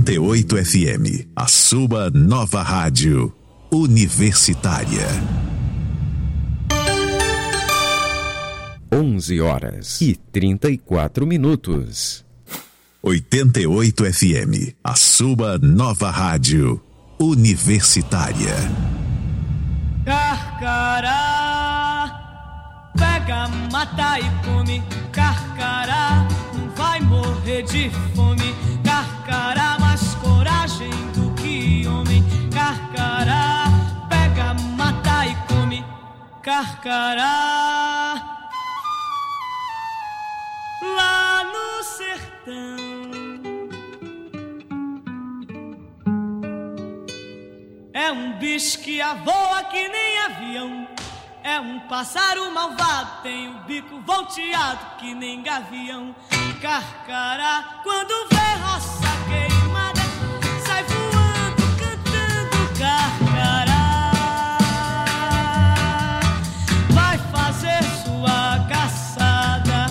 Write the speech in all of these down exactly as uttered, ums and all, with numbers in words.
oitenta e oito F M, a sua nova rádio universitária. onze horas e trinta e quatro minutos. oitenta e oito F M, a sua nova rádio universitária. Carcará, pega, mata e come. Carcará, não vai morrer de fome. Carcará, mais coragem do que homem. Carcará, pega, mata e come. Carcará, lá no sertão. É um bicho que voa que nem avião. É um pássaro malvado, tem o bico volteado que nem gavião. Carcará, quando vê roça queimada, sai voando, cantando carcará. Vai fazer sua caçada.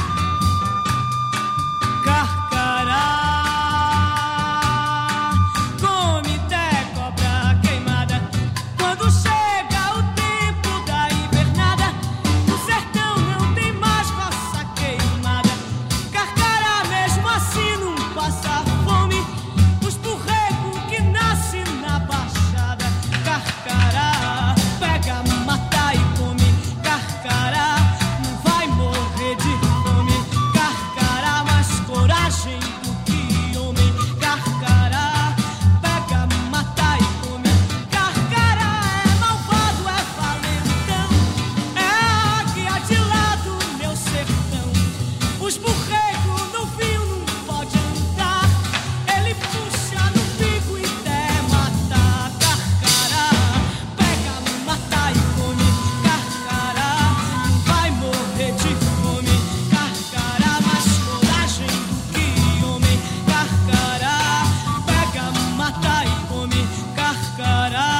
Carcará, come até cobra queimada. Quando chega o tempo da invernada, no sertão não tem mais roça queimada. Carcará mesmo assim não passa fome, os borregos que nascem na baixada. Carcará, pega, mata e come. Carcará, não vai morrer de fome. Carcará, mais coragem do que homem. Carcará, pega, mata e come. Carcará é malvado, é valentão, é a águia de lá do meu sertão. Os borregos no fio não pode andar, ele puxa no bico e até matar. Carcará, pega, mata e come. Carcará, não vai morrer de fome. Carcará, mais coragem do que homem. Carcará, pega, mata e come. Carcará.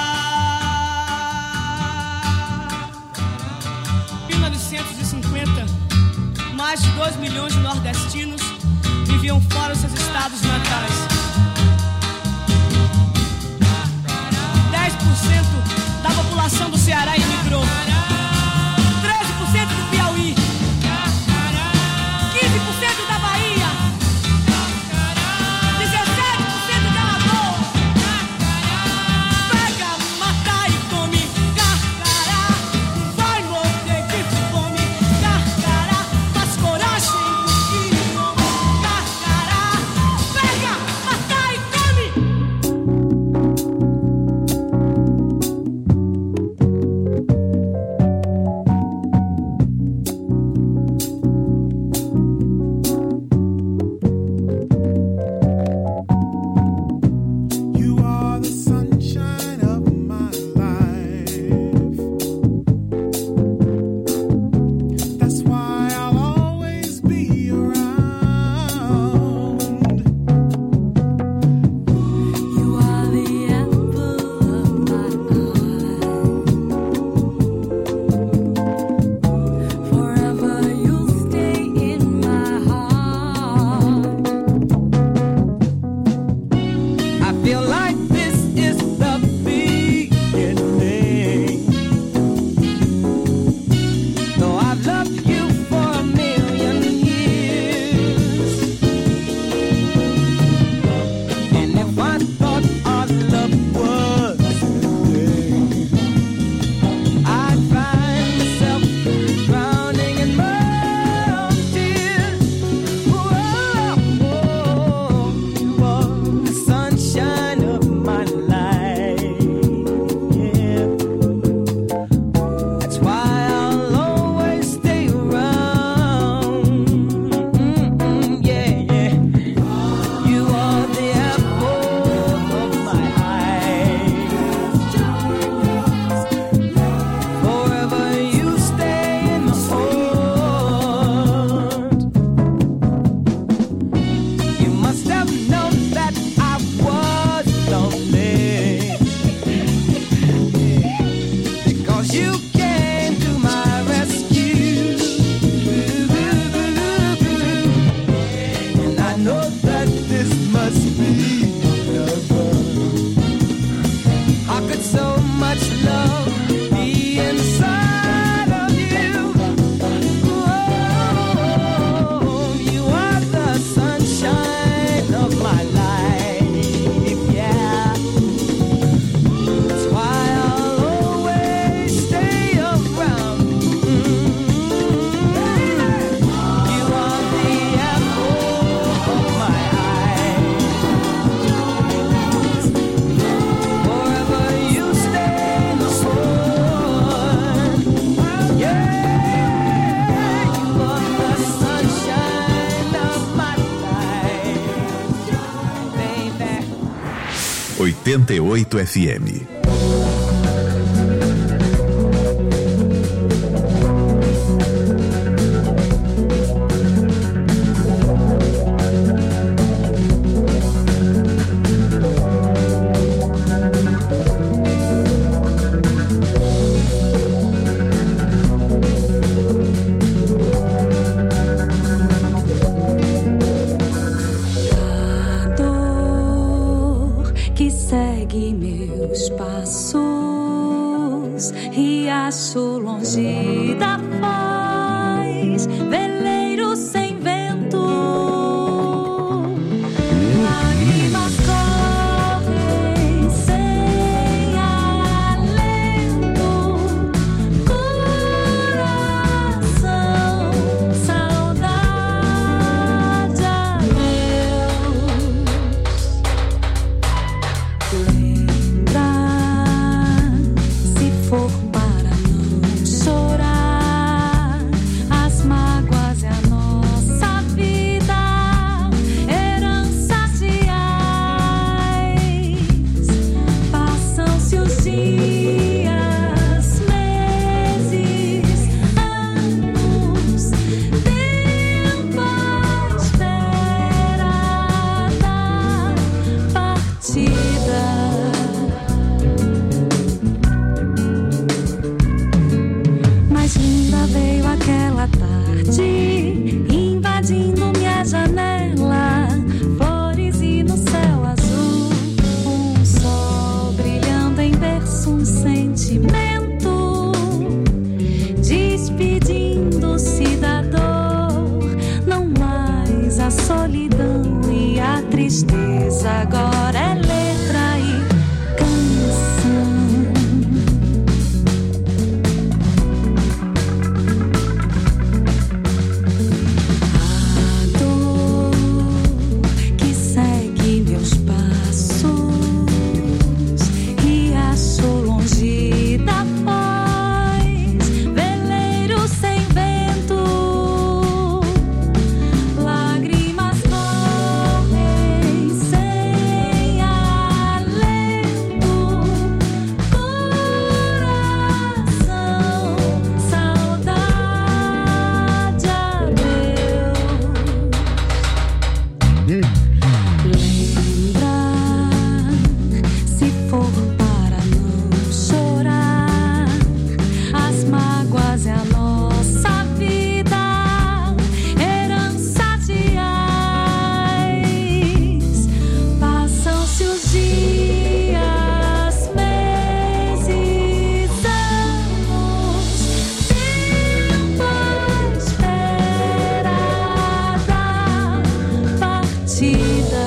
Em mil novecentos e cinquenta, mais de dois milhões de nordestinos viviam fora dos seus estados natais. dez por cento da população do Ceará emigrou. treze por cento do Piauí. quinze por cento da Bahia. dezessete por cento da Alagoas. Pega, mata e come. Carcará, não vai morrer de fome. Carcará, faz coragem do que homem. Carcará, pega, mata e come. so much love be inside of you. Oh, you are the sunshine of my life, yeah. That's why I'll always stay around. Mm-hmm. You are the apple of my eye. Forever you stay the sun. Yeah, you are the sunshine of my life, baby. oitenta e oito F M. A dor que segue meus passos, riacho longe da foz, veleiro sem vento, lágrimas correm sem alento, coração, saudade, adeus. Lembrar, se for para não chorar, as mágoas é a nossa vida, herança de ais. Passam-se os dias, meses, anos, tempo à espera da partida. Mais linda veio aquela tarde, invadindo minha janela, flores e no céu azul, um sol brilhando em berço, um sentimento, despedindo-se da dor, não mais a solidão e a tristeza, agora é letra e canção. A dor que segue meus passos, riacho longe da foz, veleiro sem vento, lágrimas correm sem alento, coração, saudade, adeus. Lembrar, se for para não chorar, as mágoas é a nossa vida, herança de ais. Passam-se os dias, meses, anos, tempo à espera da partida.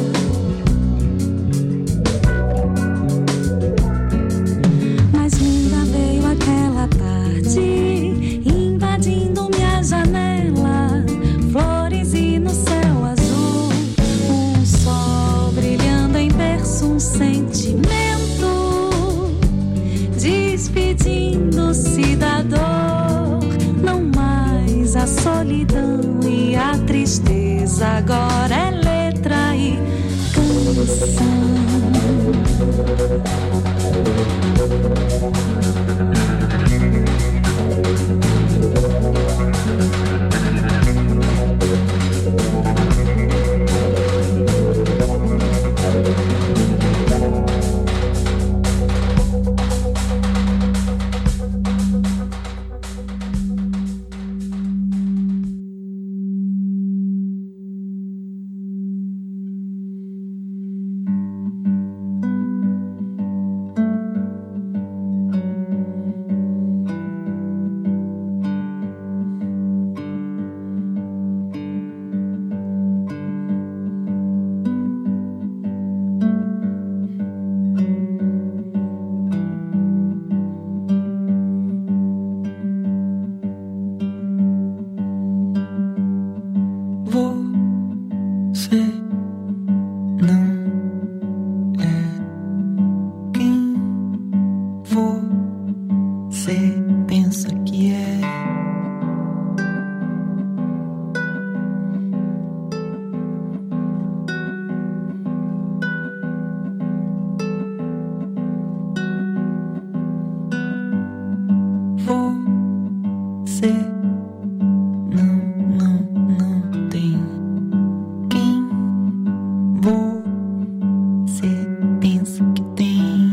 Mais linda veio aquela tarde, invadindo minha janela, flores e no céu azul, um sol brilhando em berço, um sentimento, despedindo-se da dor, não mais a solidão e a tristeza, agora é letra e canção. Você pensa que é. Você não, não, não tem quem você pensa que tem.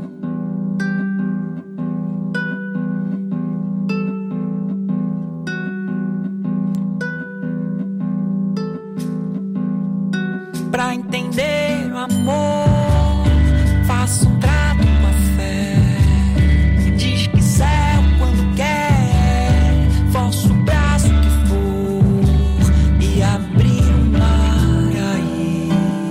Pra entender o amor, faço um trato com a fé. Diz que céu quando quer, forço o braço que for e abrir um mar aí.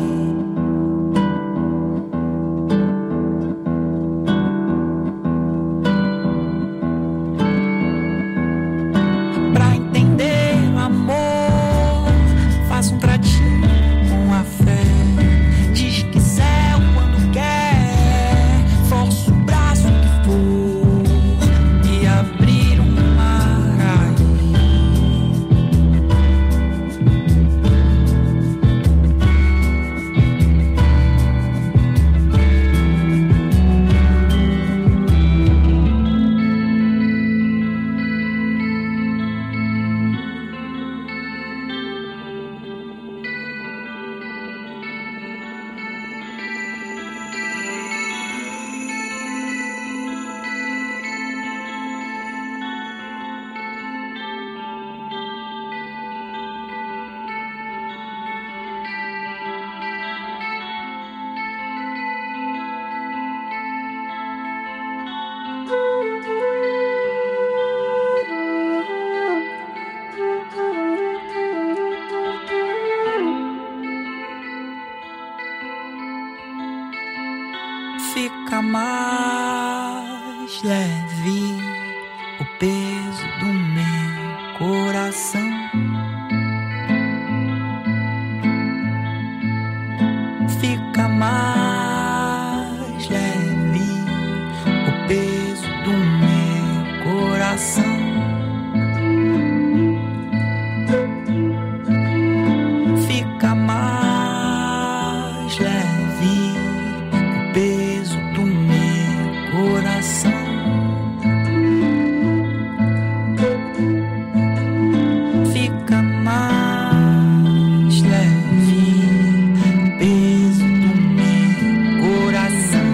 Pra entender o amor, faço um tratinho com a fé. Diz que céu quando quer, forço o braço que for e abrir um mar aí. Fica mais leve o peso do meu coração. Fica mais leve o peso do meu coração. Fica mais leve o peso do meu coração. Fica mais leve o peso do meu coração.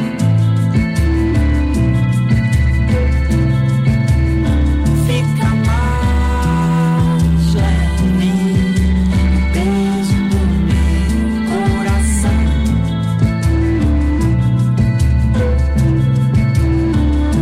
Fica mais leve o peso do meu coração.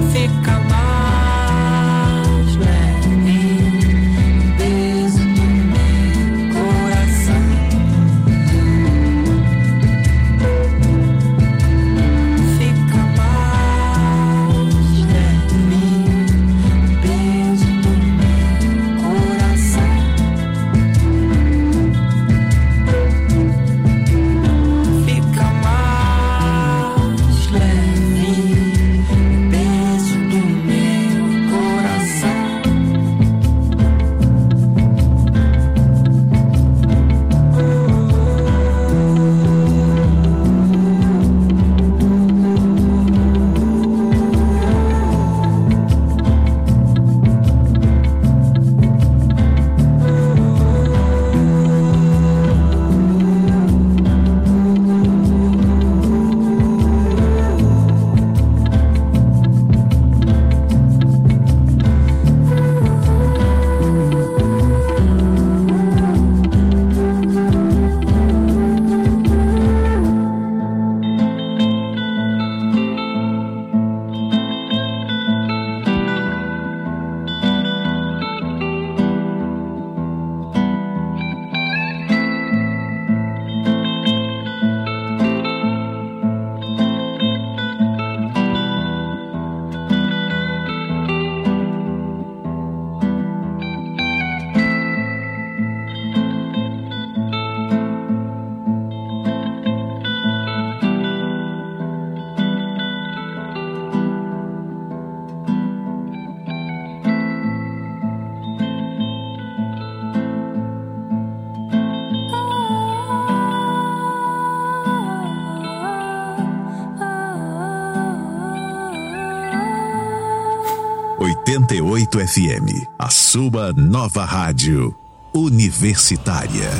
oitenta e oito F M, a sua nova rádio universitária.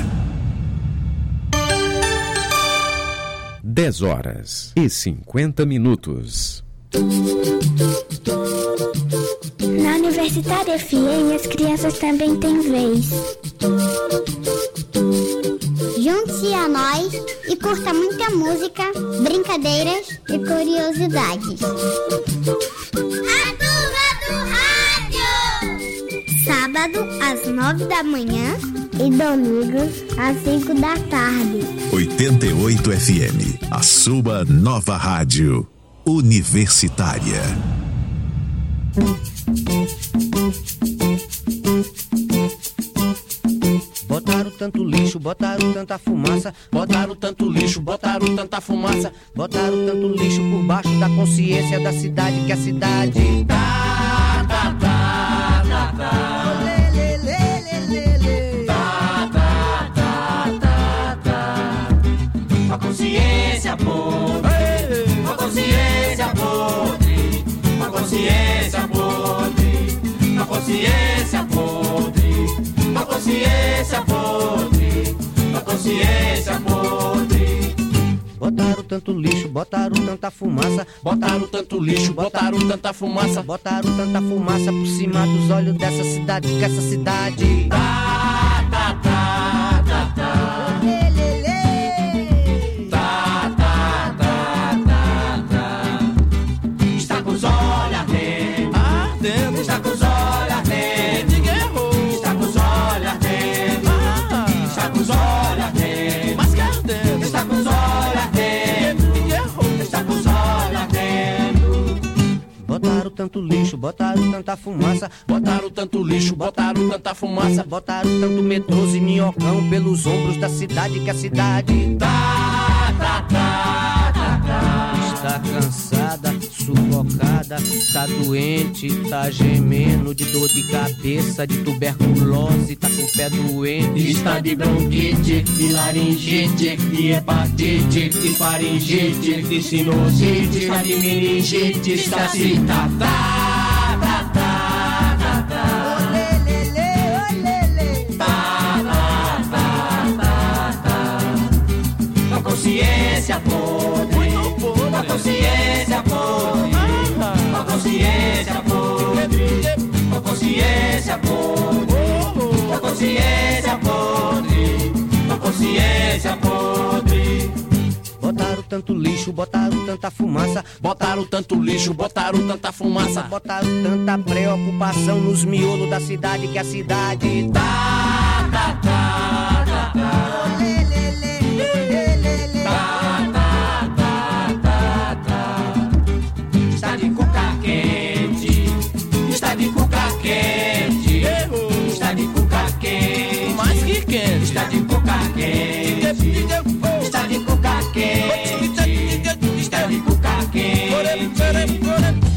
dez horas e cinquenta minutos. Na Universitária F M, as crianças também têm vez. Junte-se a nós e curta muita música, brincadeiras e curiosidades. A turma do rádio! Sábado às nove da manhã e domingo às cinco da tarde. oitenta e oito F M, a sua nova rádio universitária. Botaram tanto lixo, botaram tanta fumaça, botaram tanto lixo, botaram tanta fumaça, botaram tanto lixo por baixo da consciência da cidade, que a cidade tá, tá, tá, tá, tá. Lê, lê, lê, lê, lê, lê. Tá, tá, tá, tá, tá. A consciência podre, a consciência podre, a consciência podre, a consciência podre. A consciência podre, a consciência podre. Botaram tanto lixo, botaram tanta fumaça, botaram tanto lixo, botaram tanta fumaça, botaram tanta fumaça por cima dos olhos dessa cidade, que essa cidade tá, tá, tá, tá, tá. Lê, lê, lê. Tá, tá, tá, tá, tá. Está com os olhos ardendo, ardendo, está com os olhos ardendo. Está com os olhos ardendo, está com os olhos ardendo, mas que ardendo, está com os olhos ardendo, está com os olhos ardendo. Botaram tanto lixo, botaram tanta fumaça, botaram tanto lixo, botaram tanta fumaça, botaram tanto metrôs e minhocão pelos ombros da cidade, que a cidade tá, tá, tá, tá, tá. Está cansada, sufocada, tá doente, tá gemendo de dor de cabeça, de tuberculose, tá com o pé doente. Está de bronquite, de laringite, de hepatite, de faringite, de sinusite, está de meningite, está assim, tá, tá, tá, tá, tá, tá. Olê, lê, lê, olê, lê. Tá, tá, tá, tá, tá. A consciência podre, a consciência podre, a consciência podre, a consciência podre, a consciência podre, a consciência podre. Botaram tanto lixo, botaram tanta fumaça, botaram tanto lixo, botaram tanta fumaça, botaram tanta preocupação nos miolos da cidade, que a cidade tá, tá, tá, tá, tá. Lê, lê, lê, lê, lê, lê. Tá, tá, tá, tá, tá. Está de cuca quente, está de cuca quente, está de cuca quente, mais que quente, está de cuca quente, está de cuca quente, está de cuca quente.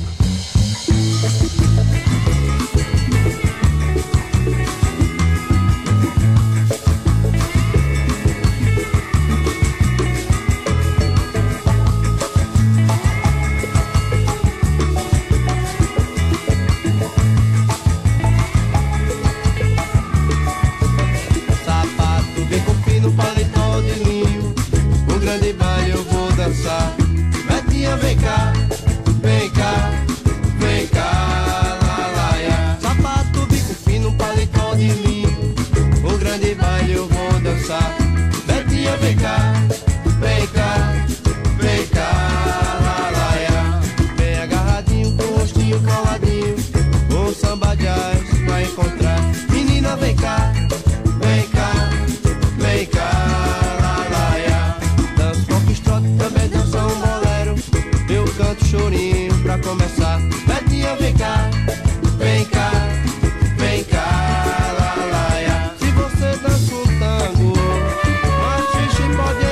Betinha, vem cá, vem cá, vem cá, lalaia. Sapato, bico fino, paletó de linho, um grande baile eu vou dançar. Betinha, vem cá, vem cá, vem cá, lalaia. Vem agarradinho, com o rostinho coladinho, um samba jazz vai encontrar. Menina, vem cá, vem cá, vem cá. Chorinho pra começar. Betinha, vem cá, vem cá, vem cá, lalaia. Se você dança um tango, mas xixi pode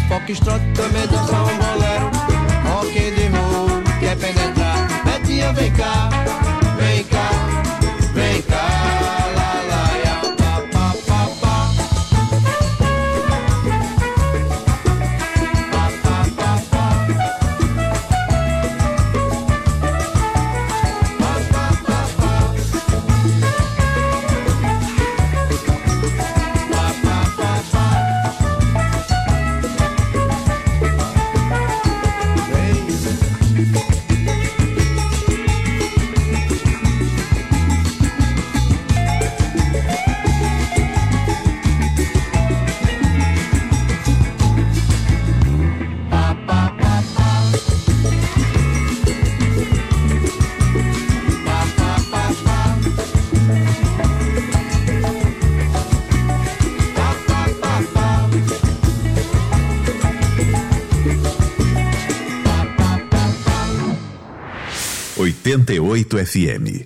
foxtrot, também dança um bolero. Rock and roll, quer penetrar. Betinha, vem cá, vem cá, vem cá. Lá, lá, ya, pá, pá, pá, pá. Pá, pá, pá, pá. Pá, pá, pá, pá. Pá, pá, pá, pá. oitenta e oito F M.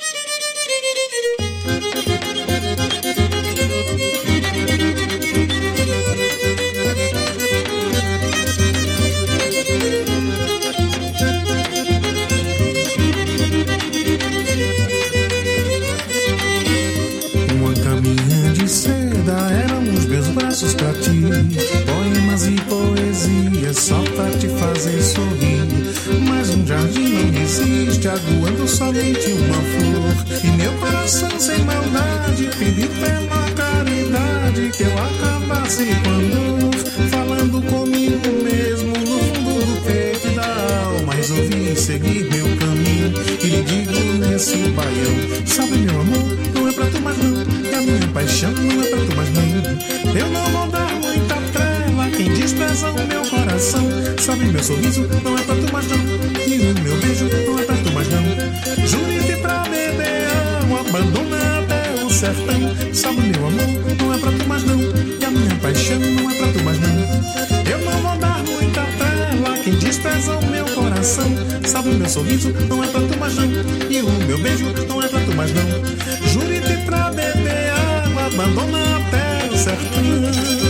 Uma caminha de seda eram os meus braços pra ti. Poemas e poesia só pra te fazer sorrir. Mas um jardim não existe, aguando somente uma flor. E meu coração sem maldade pediu pela caridade que eu acabasse com a dor. Falando comigo mesmo no fundo do peito e da alma, resolvi seguir meu caminho e lhe digo nesse baião: sabe, meu amor, não é pra tu mais não, e a minha paixão não é pra tu mais não. Eu não vou dar muita trela quem despreza o meu coração. Sabe, meu sorriso não é pra tu mais não, e o meu beijo não é pra tu mais não. Jure-te pra beber água, abandona até o sertão. Sabe, meu amor, não é pra tu mais não, e a minha paixão não é pra tu mais não. Eu não vou dar muita trela quem despreza o meu coração. Sabe, meu sorriso não é pra tu mais não, e o meu beijo não é pra tu mais não. Jure-te pra beber água, abandona até o sertão.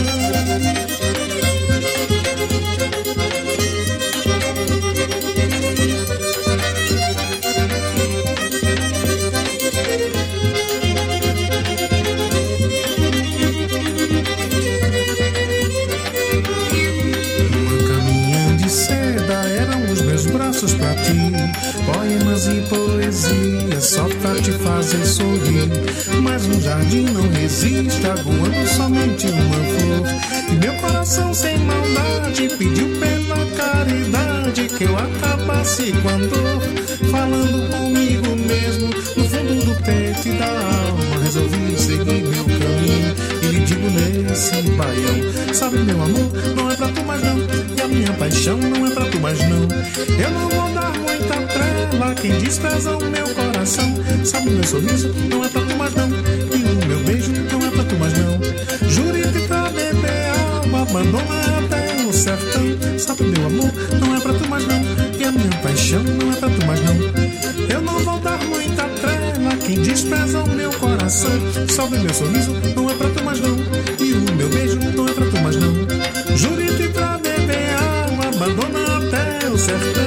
Pra ti, poemas e poesia só pra te fazer sorrir. Mas um jardim não resiste, aguando somente uma flor. E meu coração sem maldade pediu pela caridade que eu acabasse com a dor. Falando comigo mesmo no fundo do peito e da alma, resolvi seguir meu caminho e lhe digo nesse baião: sabe, meu amor, não é pra tu mais não, e a minha paixão não é pra tu mais não. Eu não vou dar muita trela quem despreza o meu coração. Sabe, meu sorriso não é pra tu mais não, e o meu beijo não é pra tu mais não. Jure-te pra beber água, abandona até o sertão. Sabe, meu amor, não é pra tu mais não, e a minha paixão não é pra tu mais não. Eu não vou dar muita trela quem despreza o meu coração. Sabe, meu sorriso não é pra tu mais não, e o meu beijo não é pra tu mais não. Jure-te pra beber água, abandona até o sertão.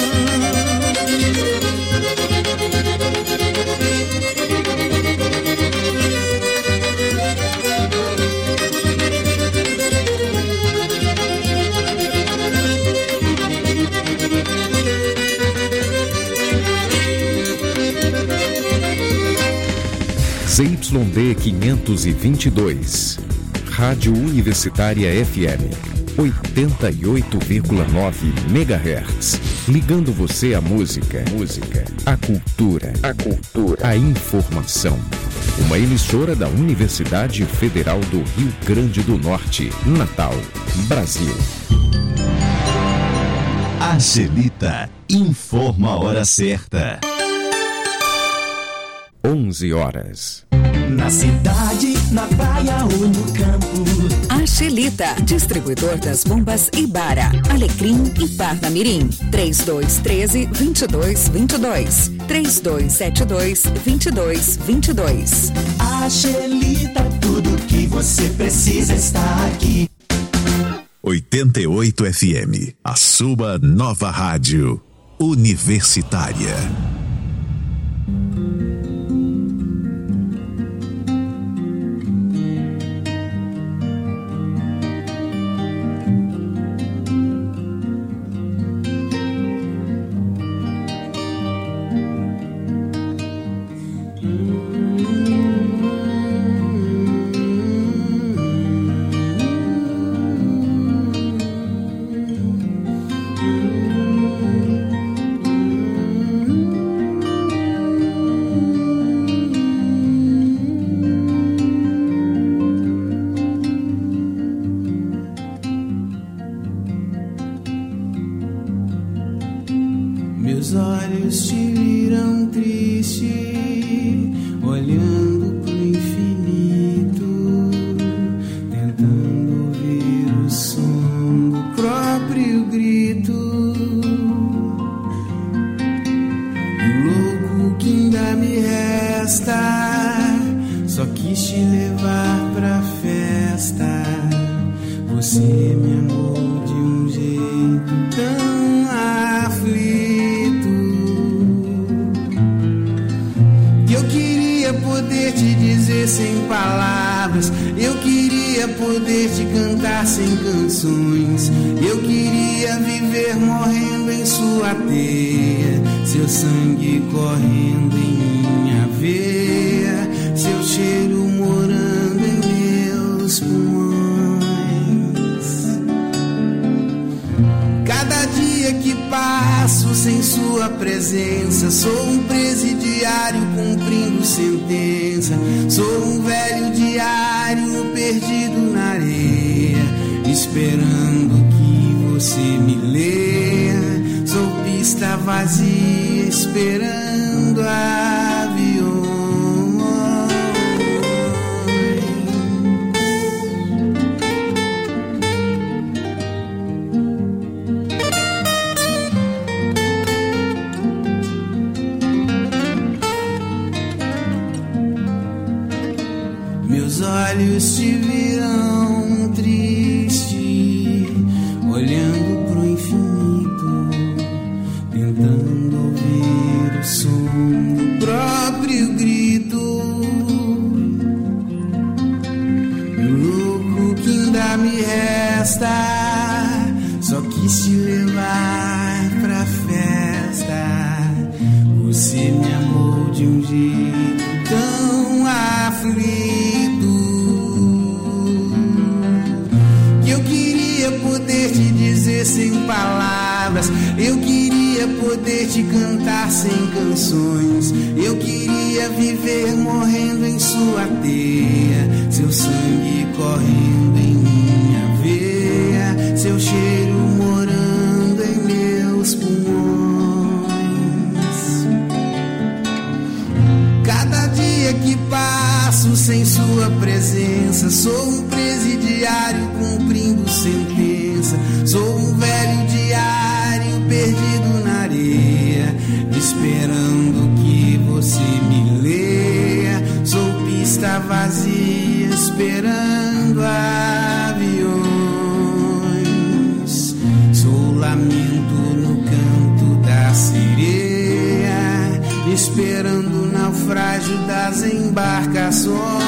Z Y D quinhentos e vinte e dois, Rádio Universitária F M, oitenta e oito vírgula nove megahertz, ligando você à música, música, à cultura, à cultura, à informação. Uma emissora da Universidade Federal do Rio Grande do Norte, Natal, Brasil. Angelita informa a hora certa. onze horas. Na cidade, na praia ou no campo. Angelita, distribuidor das bombas Ibara, Alecrim e Parnamirim. três dois um três, dois dois dois dois. três dois sete dois, dois dois dois dois. Angelita, tudo que você precisa está aqui. oitenta e oito F M, a sua nova rádio universitária. Meus olhos te viram triste, olhando pro infinito, tentando ouvir o som do próprio grito. O louco que ainda me resta, só quis te levar pra festa. Você me amou de um jeito tão aflito. Poder te dizer sem palavras, eu queria poder te cantar sem canções. Eu queria viver morrendo em sua teia, seu sangue correndo em minha veia, seu cheiro morando em meus pulmões. Cada dia que passo sem sua presença, sou um presidiário cumprindo sentença. Sou um velho diário perdido na areia, esperando que você me leia. Sou pista vazia, esperando aviões. Meus olhos te viram triste, olhando pro infinito, tentando ouvir o som do próprio grito. O louco que ainda me resta, só quis te levar pra festa. Você me amou de um jeito tão aflito, poder te dizer sem palavras, eu queria poder te cantar sem canções. Eu queria viver morrendo em sua teia, seu sangue correndo em minha veia, seu cheiro morando em meus pulmões. Cada dia que passo sem sua presença, sou um presidiário cumprindo sentença. Sou um velho diário perdido na areia, esperando que você me leia. Sou pista vazia, esperando aviões. Sou lamento no canto da sereia, esperando o naufrágio das embarcações.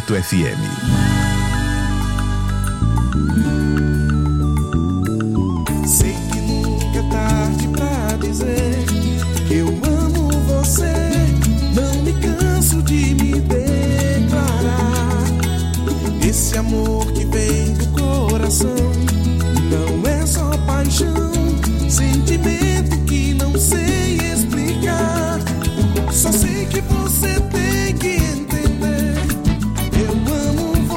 oito F M. Sei que nunca é tarde pra dizer que eu amo você. Não me canso de me declarar. Esse amor que vem do coração não é só paixão, sentimento que não sei explicar. Só sei que você tem que entender. Eu amo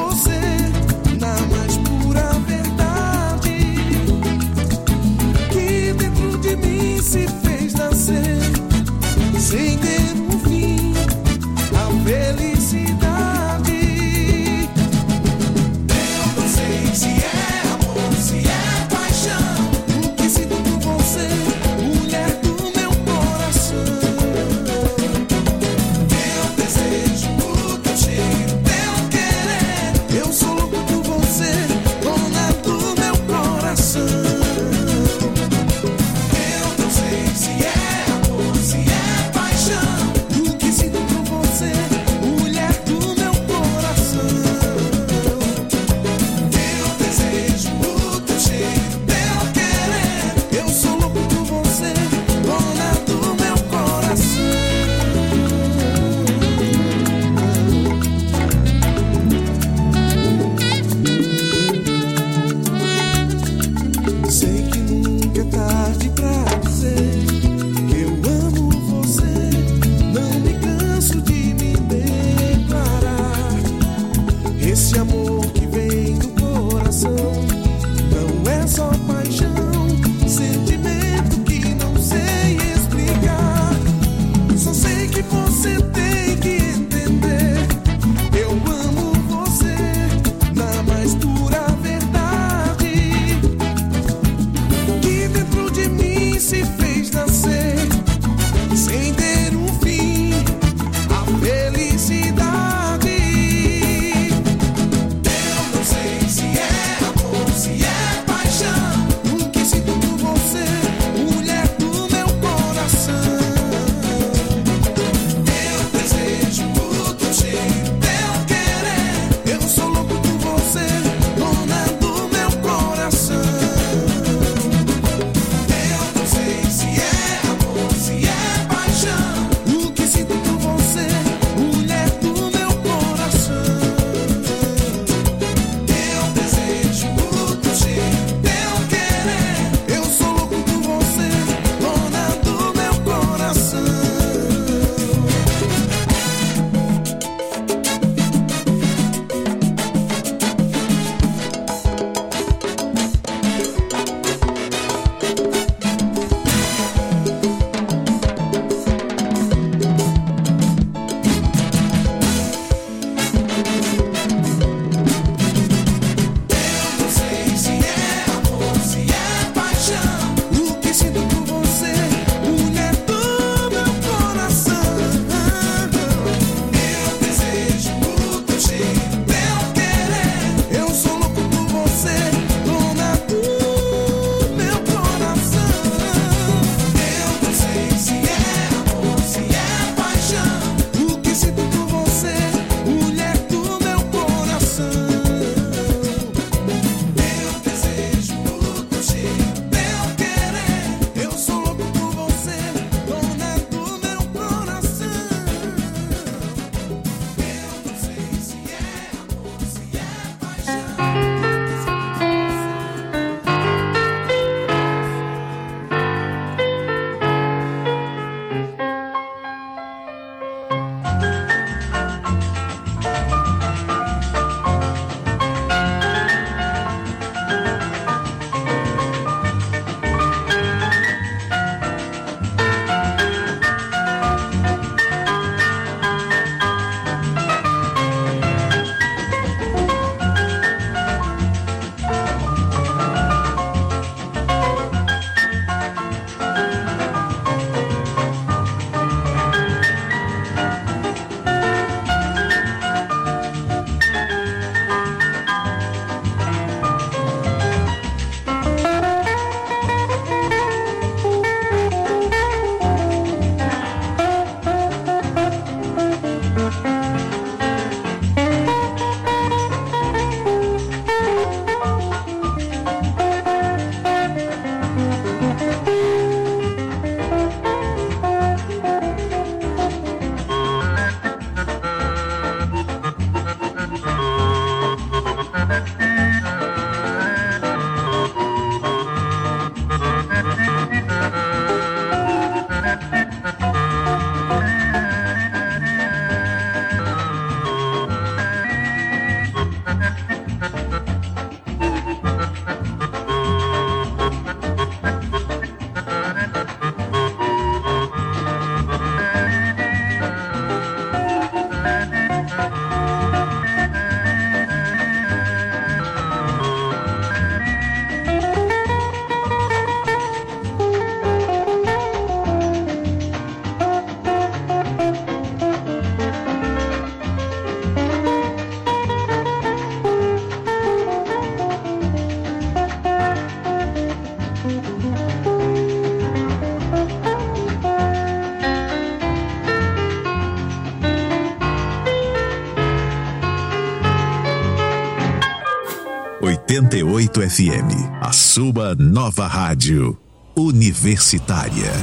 oitenta e oito F M, a sua nova rádio universitária.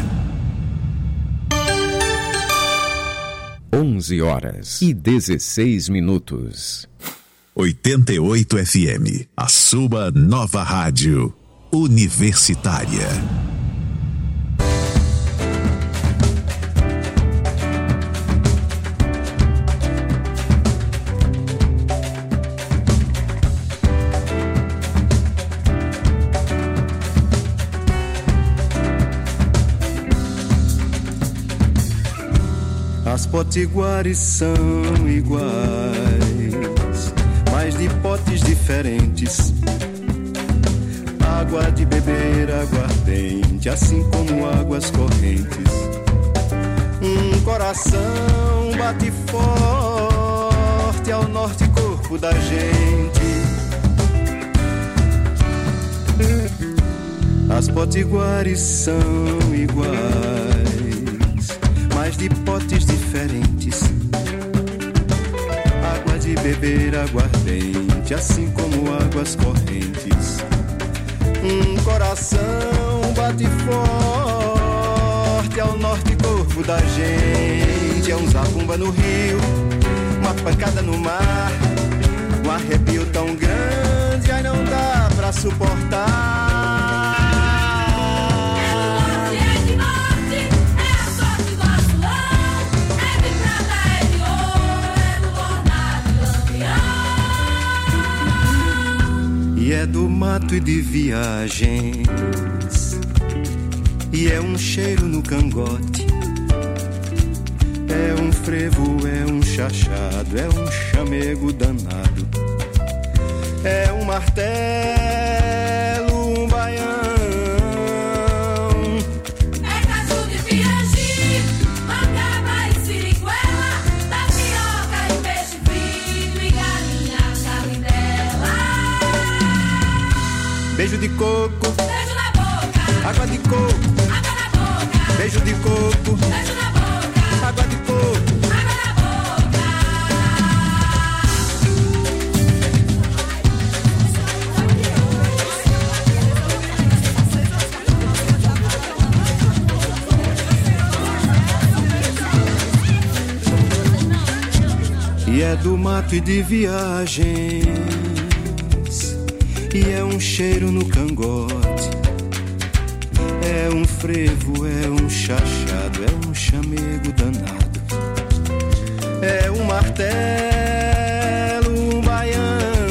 onze horas e dezesseis minutos. oitenta e oito F M, a sua nova rádio universitária. As potiguares são iguais, mas de potes diferentes. Água de beber, aguardente, assim como águas correntes. Um coração bate forte ao norte corpo da gente. As potiguares são iguais, mas de potes diferentes. Água de beber, aguardente, assim como águas correntes. Um coração bate forte ao norte corpo da gente. É um zabumba no rio, uma pancada no mar, um arrepio tão grande, ai não dá pra suportar. E é do mato e de viagens, e é um cheiro no cangote, é um frevo, é um chachado, é um chamego danado, é um martelo, um baião. É caju de pirangi, mangaba e siriguela, tapioca e peixe frito e galinha cabidela. Beijo de coco, beijo na boca, água de coco, água na boca, beijo de coco, beijo na boca, água de coco, água na boca. E é do mato e de viagens, e é um cheiro no cangote, é um frevo, é um chachado, é um chamego danado, é um martelo, um baião,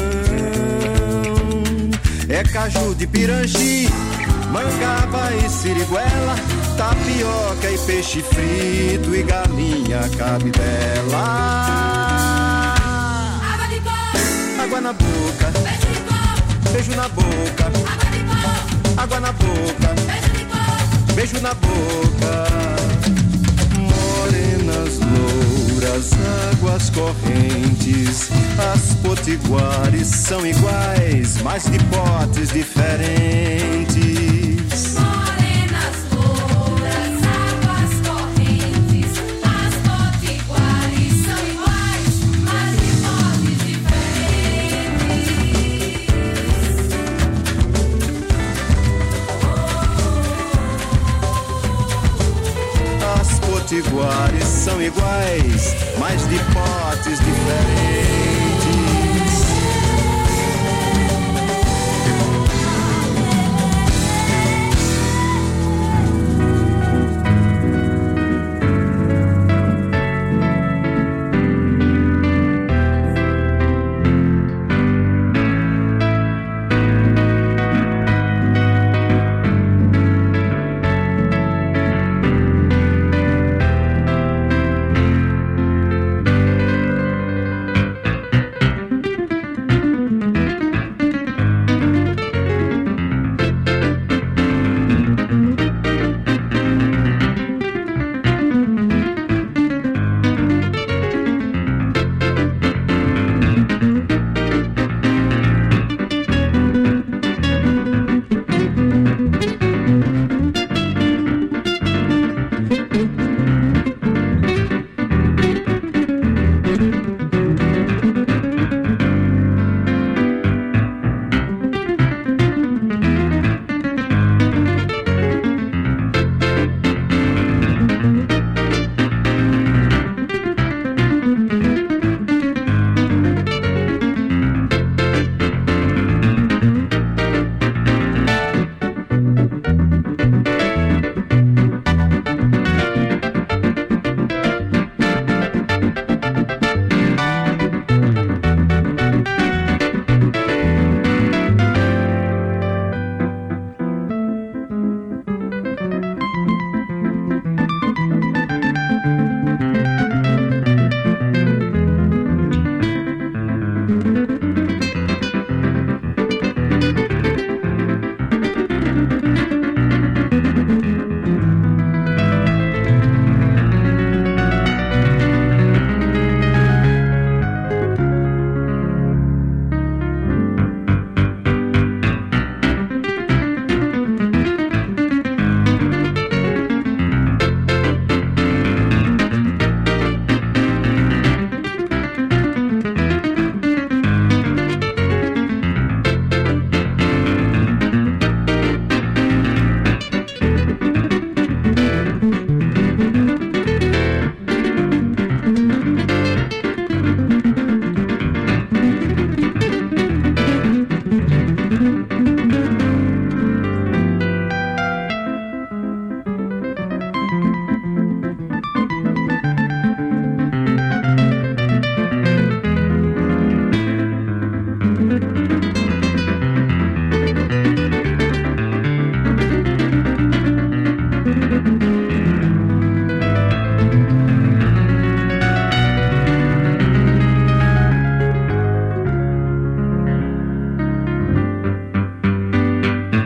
é caju de pirangi, mangaba e siriguela, tapioca e peixe frito e galinha cabidela. Água de coco, água na boca, beijo de coco, beijo na boca, água de coco, água na boca, beijo de coco, beijo na boca. Morenas louras, águas correntes, as potiguares são iguais, mas de potes diferentes. morenas louras, águas correntes, as potiguares são iguais, mas de potes diferentes. As potiguares são iguais, mas de potes diferentes.